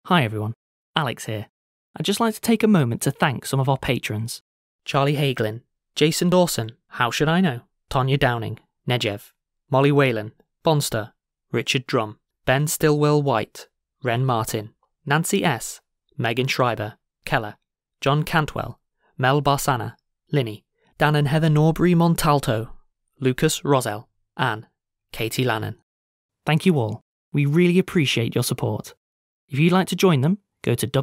Hi everyone, Alex here. I'd just like to take a moment to thank some of our patrons. Charlie Hagelin, Jason Dawson, How Should I Know, Tonya Downing, Negev, Molly Whalen, Bonster, Richard Drum, Ben Stillwell White, Ren Martin, Nancy S, Megan Schreiber, Keller, John Cantwell, Mel Barsana, Linny, Dan and Heather Norbury Montalto, Lucas Rosell, Anne, Katie Lannon. Thank you all. We really appreciate your support. If you'd like to join them, go to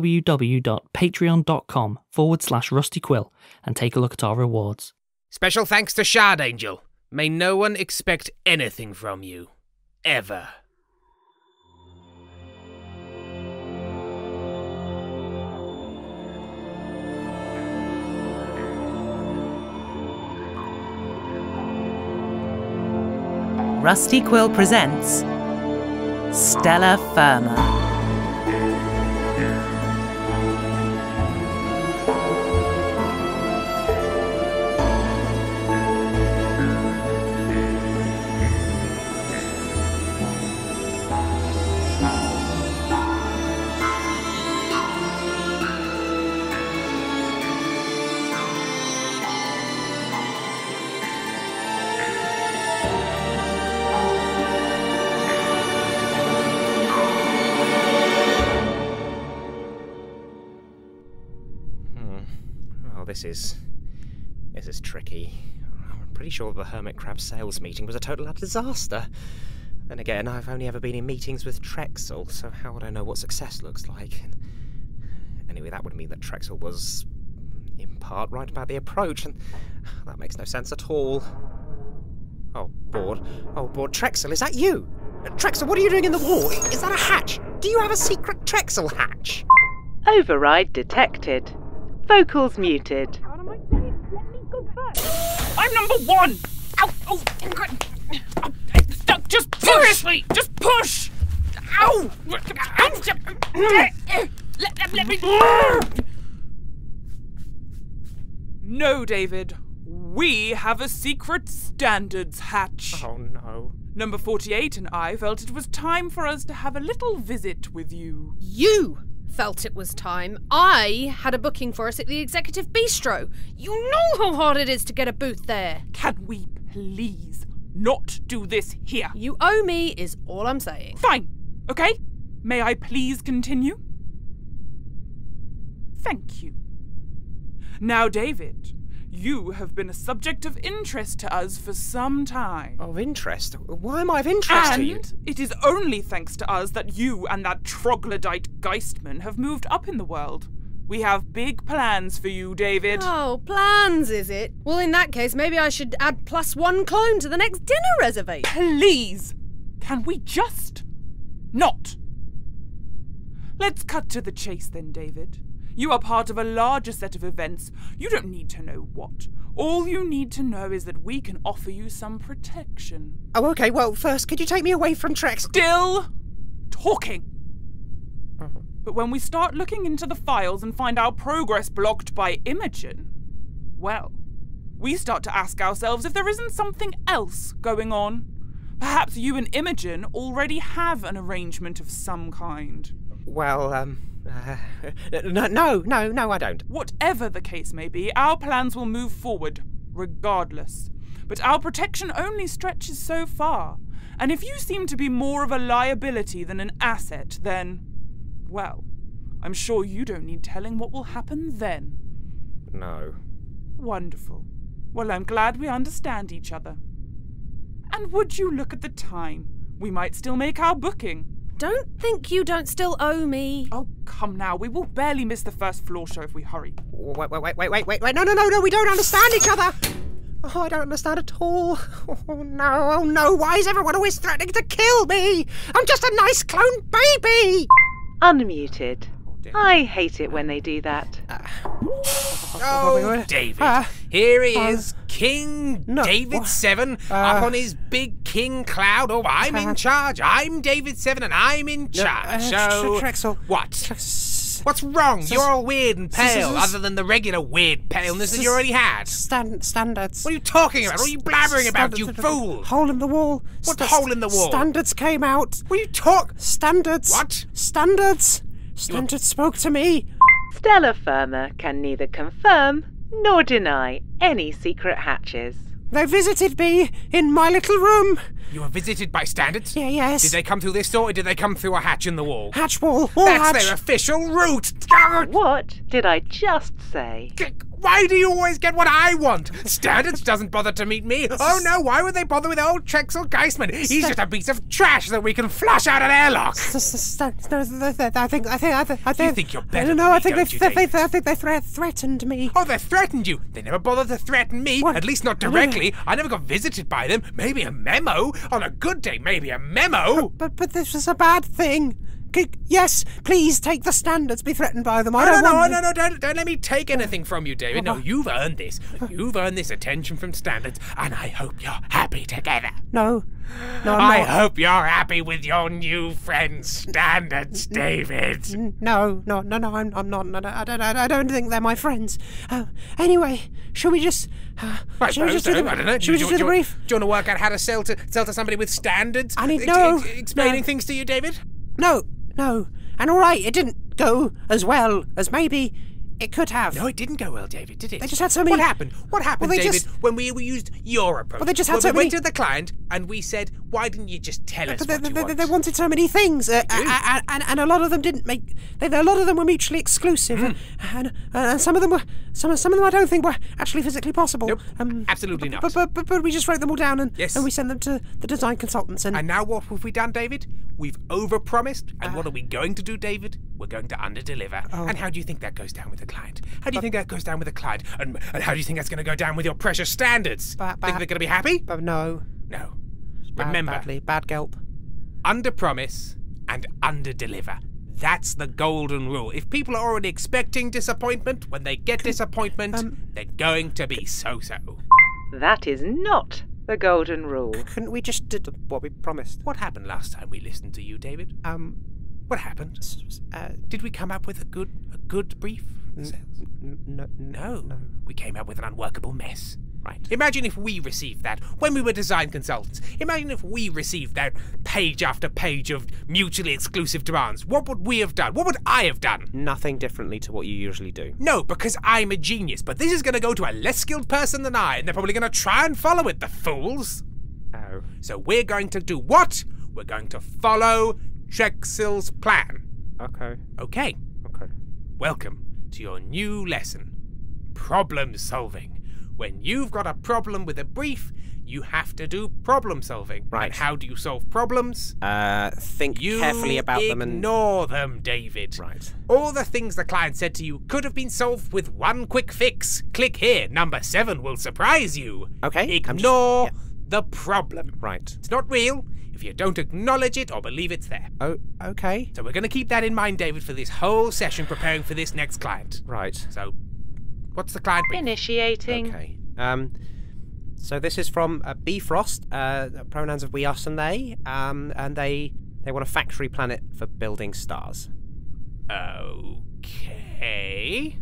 www.patreon.com/rustyquill and take a look at our rewards. Special thanks to Shard Angel. May no one expect anything from you. Ever. Rusty Quill presents Stella Firma. This is tricky. I'm pretty sure the Hermit Crab sales meeting was a total disaster. Then again, I've only ever been in meetings with Trexel, so how would I know what success looks like? Anyway, that would mean that Trexel was, in part, right about the approach, and that makes no sense at all. Oh, Board. Trexel, is that you? Trexel, what are you doing in the wall? Is that a hatch? Do you have a secret Trexel hatch? Override detected. Vocals muted. I'm number one! Ow! Oh, it's stuck! Just seriously! Just push! Ow! Let me... No, David. We have a secret standards hatch. Oh, no. Number 48 and I felt it was time for us to have a little visit with you. You felt it was time. I had a booking for us at the Executive Bistro. You know how hard it is to get a booth there. Can we please not do this here? You owe me is all I'm saying. Fine. Okay? May I please continue? Thank you. Now, David, you have been a subject of interest to us for some time. Of interest? Why am I of interest to you? And it is only thanks to us that you and that troglodyte Geistman have moved up in the world. We have big plans for you, David. Oh, plans, is it? Well, in that case, maybe I should add +1 clone to the next dinner reservation. Please, can we just not? Let's cut to the chase then, David. You are part of a larger set of events. You don't need to know what. All you need to know is that we can offer you some protection. Oh, okay. Well, first, could you take me away from Trex? Still talking. But when we start looking into the files and find our progress blocked by Imogen, well, we start to ask ourselves if there isn't something else going on. Perhaps you and Imogen already have an arrangement of some kind. Well, no, I don't. Whatever the case may be, our plans will move forward, regardless. But our protection only stretches so far. And if you seem to be more of a liability than an asset, then, well, I'm sure you don't need telling what will happen then. No. Wonderful. Well, I'm glad we understand each other. And would you look at the time? We might still make our booking. Don't think you don't still owe me. Oh, come now. We will barely miss the first floor show if we hurry. Wait. No, we don't understand each other. Oh, I don't understand at all. Oh, no. Why is everyone always threatening to kill me? I'm just a nice clone baby. Unmuted. I hate it when they do that. David. Here he is, King David what? 7, up on his big king cloud. Oh, I'm in charge. I'm David 7 and I'm in charge. So, Trexel. what? What's wrong? You're all weird and pale, other than the regular weird paleness that you already had. Standards. What are you talking about? What are you blabbering about, you fool? Hole in the wall. What's the hole in the wall? Standards came out. What are you talking? Standards. What? Standards. Standard spoke to me. Stellar Firma can neither confirm nor deny any secret hatches. They visited me in my little room. You were visited by Standards? Yeah, yes. Did they come through this door, or did they come through a hatch in the wall? Hatch wall. That's hatch. their official route! What did I just say? Why do you always get what I want? Standards doesn't bother to meet me. Oh no, why would they bother with old Trexel Geisman? He's just a piece of trash that we can flush out an airlock. I think. You think you're better I don't know. than me, I think don't you, they threatened me. Oh, they threatened you. They never bothered to threaten me. What? At least not directly. I never got visited by them. Maybe a memo. On a good day, maybe a memo. But this was a bad thing. Yes, please take the Standards. Be threatened by them. No, don't let me take anything from you, David. No, you've earned this. You've earned this attention from Standards, and I hope you're happy together. No, I hope you're happy with your new friends, Standards, David. No, I'm not. No, I don't think they're my friends. Anyway, shall we just? I don't know. Shall we just do the brief? Do you want to work out how to sell to somebody with Standards? I need explaining things to you, David. No. And all right, it didn't go as well as maybe it could have. No, it didn't go well, David, did it? They just had so many... What happened? What happened, Well, they David, just- when we used your approach? Well, they just had when so we went many- to the client and we said, why didn't you just tell us what you want? They wanted so many things, and a lot of them didn't make. A lot of them were mutually exclusive, and some of them were. Some of them I don't think were actually physically possible. Nope, absolutely not. But we just wrote them all down and Yes. we sent them to the design consultants And now what have we done, David? We've overpromised, and what are we going to do, David? We're going to underdeliver. Oh. And how do you think that goes down with the client? How do you think that goes down with the client? And how do you think that's going to go down with your precious Standards? Think they're going to be happy? But no. No. Remember, Bad gulp. underpromise and underdeliver. That's the golden rule. If people are already expecting disappointment, when they get disappointment, they're going to be so-so. That is not the golden rule. Couldn't we just did what we promised? What happened last time we listened to you, David? What happened? Did we come up with a good brief? No. We came up with an unworkable mess. Right. Imagine if we received that when we were design consultants. Imagine if we received that page after page of mutually exclusive demands. What would we have done? What would I have done? Nothing differently to what you usually do. No, because I'm a genius. But this is going to go to a less skilled person than I, and they're probably going to try and follow it, the fools. Oh. So we're going to do what? We're going to follow Trexel's plan. Okay. Okay. Welcome to your new lesson. Problem solving. When you've got a problem with a brief, you have to do problem solving. Right. And how do you solve problems? Think You carefully about them and... ignore them, David. Right. All the things the client said to you could have been solved with one quick fix. Click here. Number 7 will surprise you. Okay. Ignore the problem. Right. It's not real if you don't acknowledge it or believe it's there. Oh, okay. So we're going to keep that in mind, David, for this whole session preparing for this next client. Right. So, what's the client brief? Initiating. Okay. So this is from Bifrost, pronouns of we, us, and they, and they want a factory planet for building stars. Okay.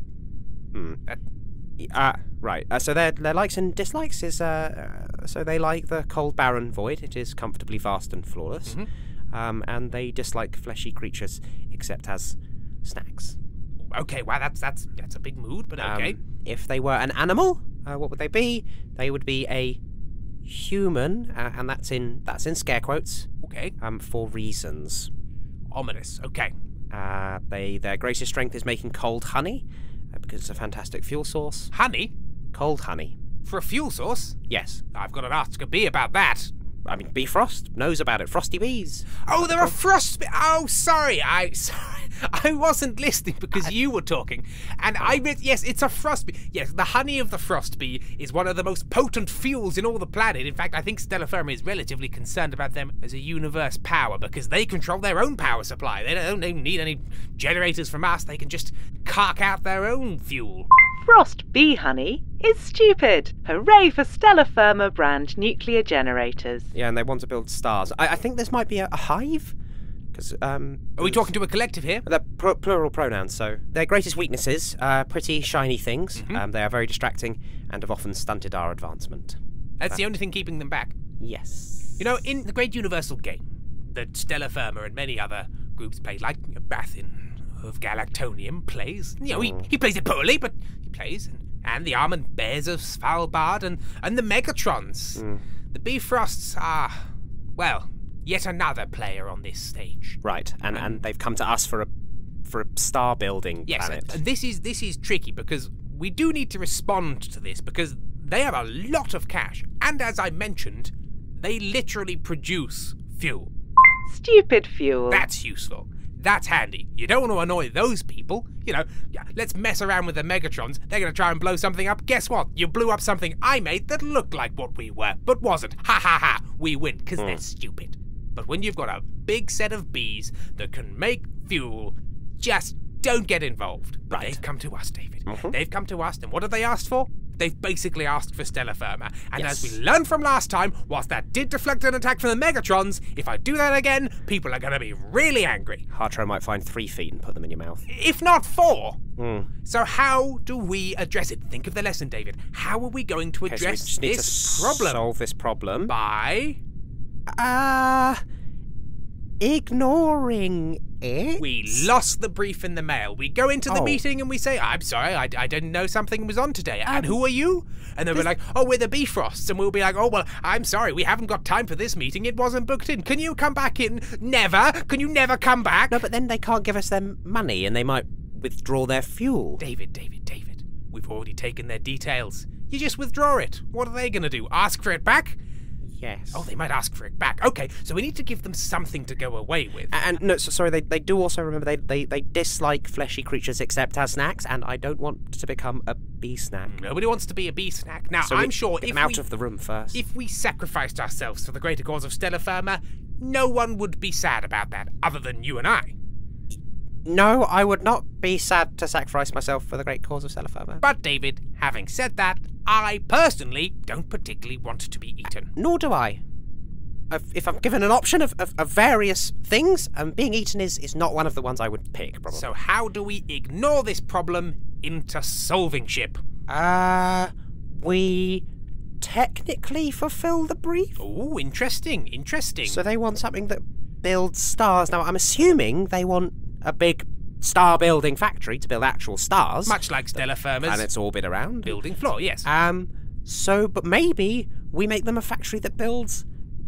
Right. So their likes and dislikes is so they like the cold, barren void. It is comfortably vast and flawless. And they dislike fleshy creatures, except as snacks. Okay, wow, that's a big mood, but okay. If they were an animal, what would they be? They would be a human, and that's in scare quotes. Okay. For reasons. Ominous. Okay. Their greatest strength is making cold honey, because it's a fantastic fuel source. Honey? Cold honey. For a fuel source? Yes. I've got to ask a bee about that. I mean, Bifrost knows about it. Frosty bees. Oh, there are frost. Oh, sorry. I wasn't listening because you were talking, and I meant yes, it's a frost bee. Yes, the honey of the frost bee is one of the most potent fuels in all the planet. In fact, I think Stellar Firma is relatively concerned about them as a universe power because they control their own power supply. They don't need any generators from us. They can just cark out their own fuel. Frost bee honey is stupid. Hooray for Stellar Firma brand nuclear generators. Yeah, and they want to build stars. I think this might be a hive. Because Are we talking to a collective here? they're plural pronouns, so their greatest weaknesses are pretty shiny things. They are very distracting and have often stunted our advancement. That's the only thing keeping them back. Yes. You know, in the great universal game that Stellar Firma and many other groups played, like Bathin of Galactonium plays. You know, he plays it poorly, but he plays. And the Armored Bears of Svalbard and the Megatrons. The Bifrosts are, well, yet another player on this stage. Right, and they've come to us for a star building planet. Yes, and this is tricky because we do need to respond to this because they have a lot of cash, and as I mentioned, they literally produce fuel. Stupid fuel. That's useful. That's handy. You don't want to annoy those people. You know, let's mess around with the Megatrons. They're going to try and blow something up. Guess what? You blew up something I made that looked like what we were, but wasn't. Ha ha ha. We win, because they're stupid. But when you've got a big set of bees that can make fuel, just don't get involved. But they've come to us, David. They've come to us, and what have they asked for? They've basically asked for Stellar Firma. And as we learned from last time, whilst that did deflect an attack from the Megatrons, if I do that again, people are going to be really angry. Hartro might find 3 feet and put them in your mouth. If not 4. So how do we address it? Think of the lesson, David. How are we going to address so we just need this to problem? Solve this problem By... ignoring it? We lost the brief in the mail. We go into the meeting and we say, I'm sorry, I didn't know something was on today. And who are you? And then we're like, oh, we're the Bifrosts. And we'll be like, oh, well, I'm sorry, we haven't got time for this meeting. It wasn't booked in. Can you come back in? Never. Can you never come back? No, but then they can't give us their money and they might withdraw their fuel. David. We've already taken their details. You just withdraw it. What are they going to do? Ask for it back? Yes. Oh, they might ask for it back. Okay, so we need to give them something to go away with. And no, sorry, they do also remember they dislike fleshy creatures except as snacks, and I don't want to become a bee snack. Nobody wants to be a bee snack. Now, So I'm sure get if them out of the room first. if we sacrificed ourselves for the greater cause of Stellar Firma, no one would be sad about that, other than you and I. No, I would not be sad to sacrifice myself for the great cause of Stellar Firma. But, David, having said that, I personally don't particularly want to be eaten. Nor do I. If I'm given an option of various things, being eaten is not one of the ones I would pick, probably. So how do we ignore this problem into solving ship? We technically fulfill the brief. Oh, interesting. So they want something that builds stars. Now, I'm assuming they want a big star-building factory to build actual stars. Much like Stellar Firma's planets orbit around. building floor, yes. But maybe we make them a factory that builds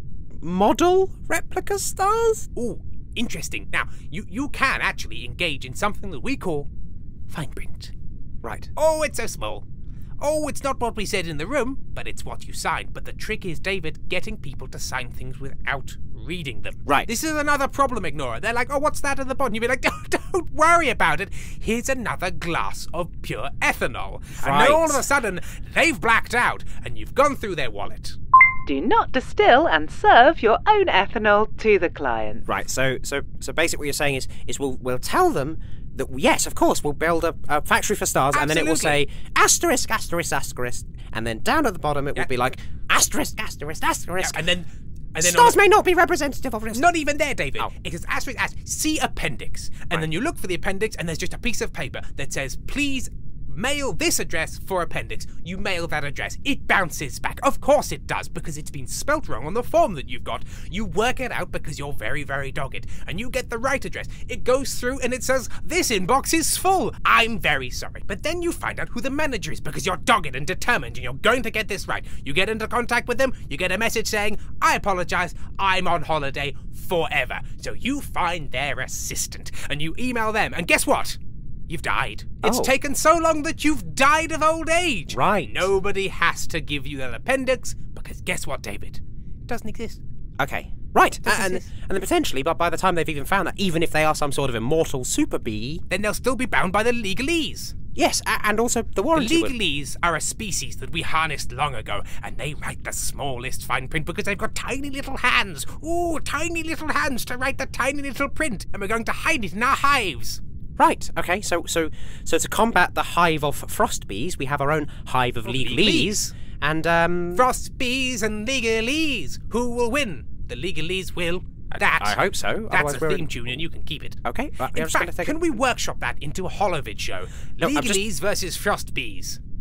model replica stars? Oh, interesting. Now, you can actually engage in something that we call fine print. Right. Oh, it's so small. Oh, it's not what we said in the room, but it's what you signed. But the trick is, David, getting people to sign things without reading them. Right. This is another problem, Ignorer. They're like, oh, what's that at the bottom? You'd be like, don't worry about it. Here's another glass of pure ethanol. Right. And then all of a sudden, they've blacked out, and you've gone through their wallet. Do not distill and serve your own ethanol to the client. Right. So basically what you're saying is we'll tell them that yes, of course, we'll build a factory for stars, and then it will say asterisk, asterisk, asterisk, and then down at the bottom it will be like asterisk, asterisk, asterisk. And then stars may not be representative of it. Not even there, David. Oh. It is asterisk, see appendix. And then you look for the appendix, and there's just a piece of paper that says, please mail this address for appendix. You mail that address. It bounces back. Of course it does, because it's been spelt wrong on the form that you've got. You work it out because you're very, very dogged, and you get the right address. It goes through and it says, this inbox is full. I'm very sorry. But then you find out who the manager is because you're dogged and determined and you're going to get this right. You get into contact with them, you get a message saying, I apologize, I'm on holiday forever. So you find their assistant and you email them, and guess what? You've died. It's taken so long that you've died of old age. Right. Nobody has to give you that appendix because guess what, David? It doesn't exist. Okay. Right. And then potentially, but by the time they've even found that, even if they are some sort of immortal super bee, then they'll still be bound by the legalese. Yes, and also the The warranty. legalese are a species that we harnessed long ago, and they write the smallest fine print because they've got tiny little hands. Ooh, tiny little hands to write the tiny little print, and we're going to hide it in our hives. Right. Okay. So to combat the hive of frost bees, we have our own hive of legalese, and Frost bees and legalese. Who will win? The legalese will. That. I hope so. That's Otherwise a we're theme tune, and you can keep it. Okay. Right, In I'm just gonna fact, take can we workshop that into a Holovid show? No, I'm Legalese versus frost bees.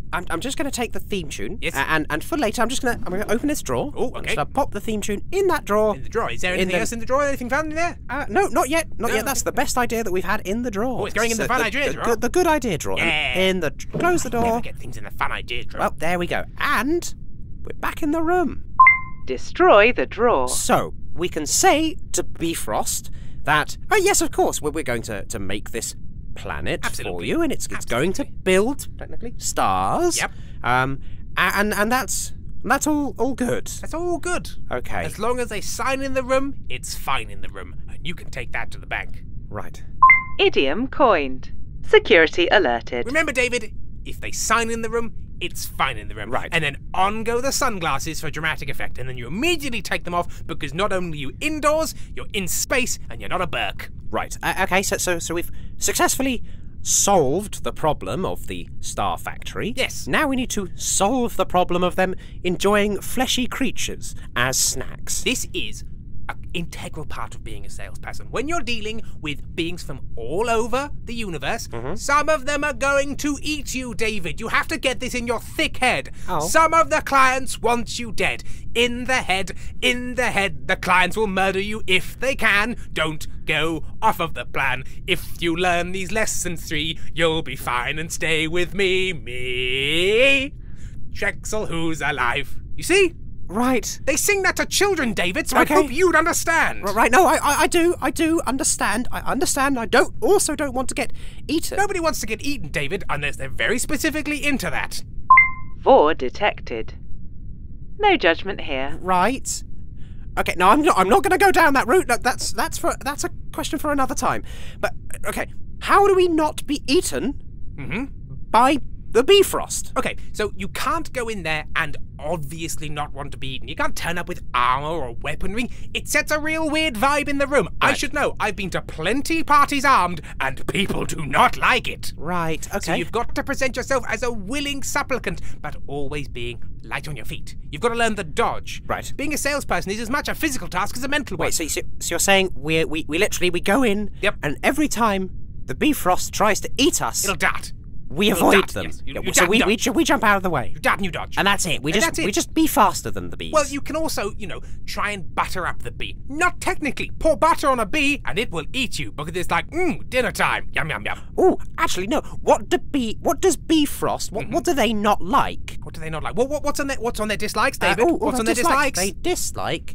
I'm just going to take the theme tune. Yes. And for later, I'm going to open this drawer. Oh, I'm okay. just going to pop the theme tune in that drawer. In the drawer. Is there anything else in the drawer? Anything found in there? No, not yet. Not yet. okay. That's the best idea that we've had in the drawer. Oh, it's going in the fun idea drawer. The good idea drawer. Yeah. Close the door. Never get things in the fun idea drawer. Well, there we go. And we're back in the room. Destroy the drawer. So, we can say to Bifrost that, oh yes, of course, we're going to make this planet for Absolutely. you, and it's going to build, technically, stars. Yep. And that's all good. That's all good. Okay. As long as they sign in the room, it's fine in the room. And you can take that to the bank. Right. Idiom coined. Security alerted. Remember, David, if they sign in the room, it's fine in the room. Right. And then on go the sunglasses for dramatic effect. And then you immediately take them off because not only are you indoors, you're in space and you're not a Burke. Right. Okay, so we've successfully solved the problem of the Star Factory. Yes. Now we need to solve the problem of them enjoying fleshy creatures as snacks. This is an integral part of being a salesperson. When you're dealing with beings from all over the universe, some of them are going to eat you, David. You have to get this in your thick head. Oh. Some of the clients want you dead. In the head. The clients will murder you if they can. Don't go off of the plan. If you learn these lessons 3, you'll be fine and stay with me. Drexel, who's alive. You see? Right. They sing that to children, David, so Okay. I hope you'd understand. Right, no, I do understand. I understand. I don't want to get eaten. Nobody wants to get eaten, David, unless they're very specifically into that. Vor detected. No judgment here. Right. Okay, no, I'm not going to go down that route. No, that's a question for another time. But okay, how do we not be eaten by the Bifrost? Okay, so you can't go in there and obviously not want to be eaten. You can't turn up with armor or weaponry. It sets a real weird vibe in the room. I should know. I've been to plenty parties armed, and people do not like it. Right. Okay. So you've got to present yourself as a willing supplicant, but always being light on your feet. You've got to learn the dodge. Right. Being a salesperson is as much a physical task as a mental one. Wait, so you're saying we literally go in, Yep. and every time the Bifrost tries to eat us, It'll dart. we it'll avoid dart, them. yes. You Yeah, dart so and dodge. we jump out of the way, You dart and you dodge. and that's it. We And that's it. just be faster than the bees. Well, you can also, try and butter up the bee. Not technically. Pour butter on a bee and it will eat you because it's like, dinner time. Yum, yum, yum. Oh, actually, no. What does Bifrost? What do they not like? What do they not like? Well, what's on their dislikes, David? What's on their dislikes? dislikes? They dislike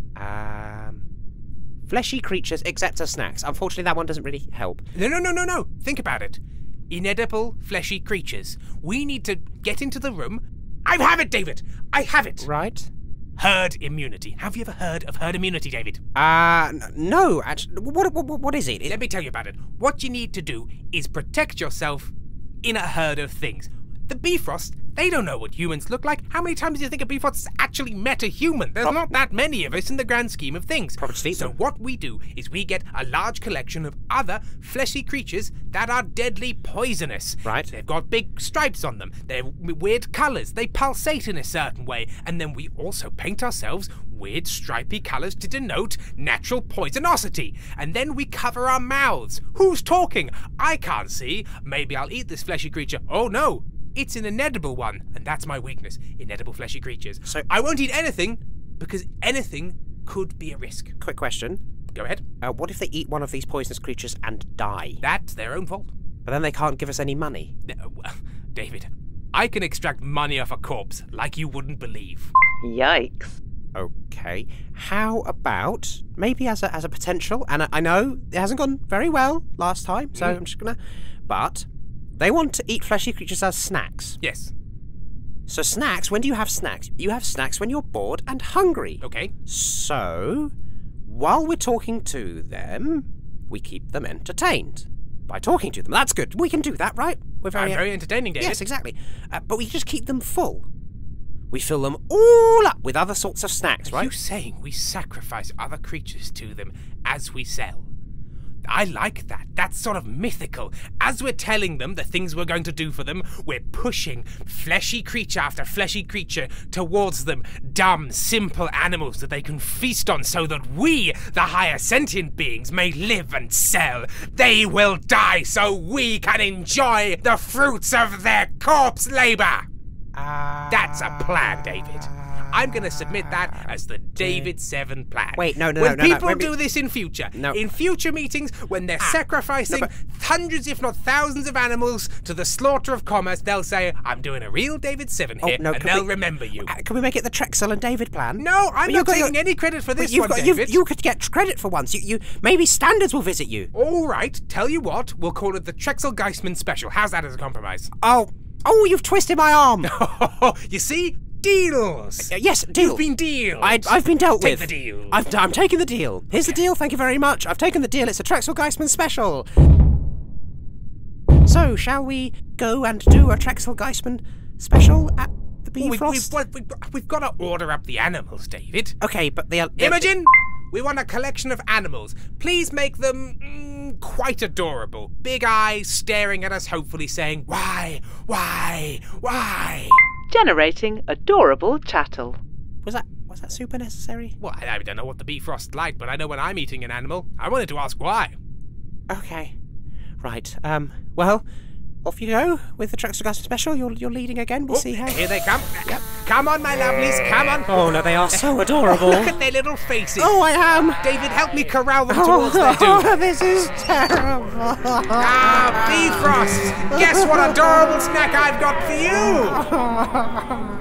fleshy creatures except as snacks. Unfortunately, that one doesn't really help. No. Think about it. Inedible, fleshy creatures. We need to get into the room. I have it, David. I have it. Right. Herd immunity. Have you ever heard of herd immunity, David? No. Actually, what is it? Let me tell you about it. What you need to do is protect yourself in a herd of things. The Bifrost, they don't know what humans look like. How many times do you think a Bifrost has actually met a human? There's not that many of us in the grand scheme of things. Probably So what we do is we get a large collection of other fleshy creatures that are deadly poisonous. Right. They've got big stripes on them. They're weird colours. They pulsate in a certain way. And then we also paint ourselves weird stripy colours to denote natural poisonosity. And then we cover our mouths. Who's talking? I can't see. Maybe I'll eat this fleshy creature. Oh no. It's an inedible one, and that's my weakness, inedible fleshy creatures. So- I won't eat anything, because anything could be a risk. Quick question. Go ahead. What if they eat one of these poisonous creatures and die? That's their own fault. But then they can't give us any money. Well, David, I can extract money off a corpse like you wouldn't believe. Yikes. Okay. How about maybe as a potential? And I know it hasn't gone very well last time, so I'm just gonna. But they want to eat fleshy creatures as snacks. Yes. So snacks. When do you have snacks? You have snacks when you're bored and hungry. Okay. So while we're talking to them, we keep them entertained by talking to them. That's good. We can do that, right? We're I'm very entertaining, David. Yes, exactly. But we just keep them full. We fill them all up with other sorts of snacks, Are right? you saying we sacrifice other creatures to them as we sell? I like that. That's sort of mythical. As we're telling them the things we're going to do for them, we're pushing fleshy creature after fleshy creature towards them. Dumb, simple animals that they can feast on so that we, the higher sentient beings, may live and sell. They will die so we can enjoy the fruits of their corpse labor. That's a plan, David. I'm going to submit that as the David 7 plan. Wait, no. When people do this in future, in future meetings, when they're sacrificing hundreds, if not thousands of animals to the slaughter of commerce, they'll say, I'm doing a real David 7 here, and they'll remember you. Can we make it the Trexel and David plan? No, I'm not taking any credit for this one, David. You could get credit for once. You maybe Standards will visit you. All right, tell you what, we'll call it the Trexel Geisman Special. How's that as a compromise? Oh, you've twisted my arm. You see? Deals! Yes, deal. You've been dealed. I've been dealt with. Take the deal. I'm taking the deal. Here's the deal, thank you very much. I've taken the deal. It's a Trexel Geisman special. So, shall we go and do a Trexel Geisman special at the Bifrost? We've got to order up the animals, David. Okay, but Imogen, we want a collection of animals. Please make them quite adorable. Big eyes staring at us, hopefully saying, why? Generating adorable chattel. Was that super necessary? Well, I don't know what the Bifrost's like, but I know when I'm eating an animal, I wanted to ask why. Okay. Right. Well, off you go with the Trexel Geisman special. You're leading again. We'll see how. Here they come. Yep. Come on, my lovelies. Come on. Oh no, they are so adorable. Look at their little faces. Oh, I am. David, help me corral them towards their doom. This is terrible. Bifrost. Guess what adorable snack I've got for you.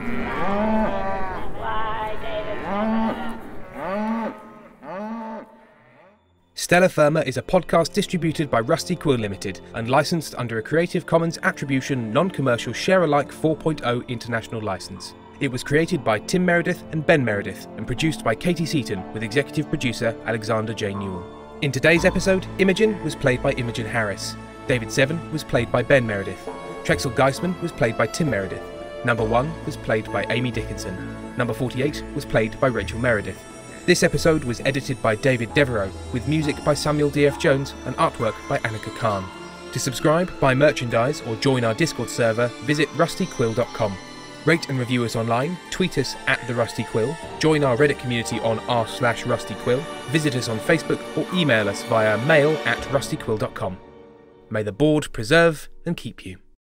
Stella Firma is a podcast distributed by Rusty Quill Limited and licensed under a Creative Commons Attribution Non-Commercial Share-alike 4.0 international license. It was created by Tim Meredith and Ben Meredith and produced by Katie Seaton with executive producer Alexander J. Newell. In today's episode, Imogen was played by Imogen Harris. David 7 was played by Ben Meredith. Trexel Geisman was played by Tim Meredith. Number 1 was played by Amy Dickinson. Number 48 was played by Rachel Meredith. This episode was edited by David Devereaux, with music by Samuel D.F. Jones and artwork by Annika Khan. To subscribe, buy merchandise or join our Discord server, visit rustyquill.com. Rate and review us online, tweet us at The Rusty Quill, join our Reddit community on r/rustyquill, visit us on Facebook or email us via mail@rustyquill.com. May the board preserve and keep you.